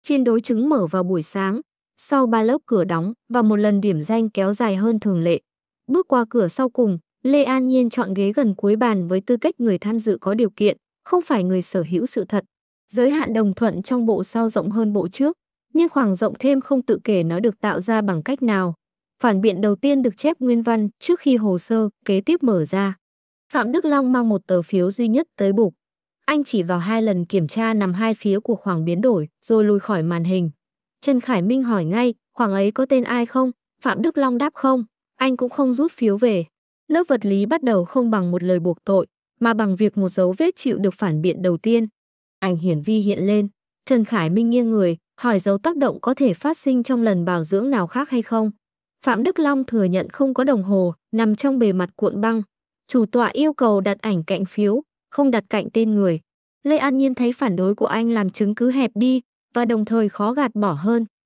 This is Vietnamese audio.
Phiên đối chứng mở vào buổi sáng, sau 3 lớp cửa đóng và một lần điểm danh kéo dài hơn thường lệ. Bước qua cửa sau cùng, Lê An Nhiên chọn ghế gần cuối bàn với tư cách người tham dự có điều kiện, không phải người sở hữu sự thật. Giới hạn đồng thuận trong bộ sau rộng hơn bộ trước, nhưng khoảng rộng thêm không tự kể nó được tạo ra bằng cách nào. Phản biện đầu tiên được chép nguyên văn trước khi hồ sơ kế tiếp mở ra. Phạm Đức Long mang một tờ phiếu duy nhất tới bục. Anh chỉ vào 2 lần kiểm tra nằm hai phía của khoảng biến đổi, rồi lùi khỏi màn hình. Trần Khải Minh hỏi ngay, khoảng ấy có tên ai không? Phạm Đức Long đáp không. Anh cũng không rút phiếu về. Lớp vật lý bắt đầu không bằng một lời buộc tội, mà bằng việc một dấu vết chịu được phản biện đầu tiên. Ảnh hiển vi hiện lên. Trần Khải Minh nghiêng người, hỏi dấu tác động có thể phát sinh trong lần bảo dưỡng nào khác hay không. Phạm Đức Long thừa nhận không có đồng hồ, nằm trong bề mặt cuộn băng. Chủ tọa yêu cầu đặt ảnh cạnh phiếu, không đặt cạnh tên người. Lê An Nhiên thấy phản đối của anh làm chứng cứ hẹp đi, và đồng thời khó gạt bỏ hơn.